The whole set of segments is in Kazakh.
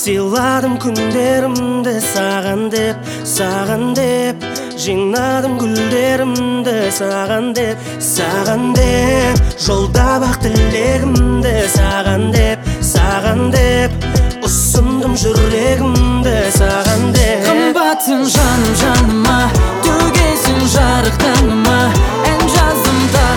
Сыйладым күндерімді саған деп жинадым гүлдерімді саған деп жолда бақ тілегімді саған деп ұсындым жүрегімді саған деп. Қымбатсың жаным жаныма, төгесің жарық таңыма, ән жаздым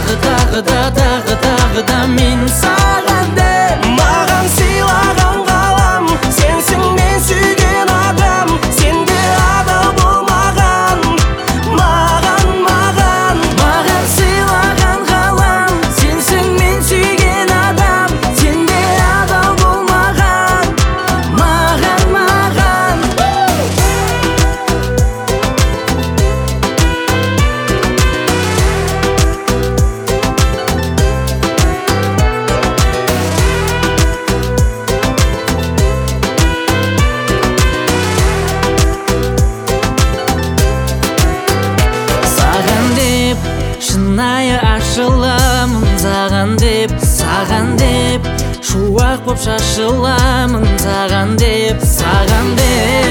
тағы да мен саған деп. Маған сыйлаған ғалам, сенсің мен сүйген адам, сенде адал болмаған маған. Маған сыйлаған ғалам, сенсің мен сүйген адам, сенде адал болмаған маған. Шынайы ашыламын саған деп, шуақ боп шашыламын саған деп.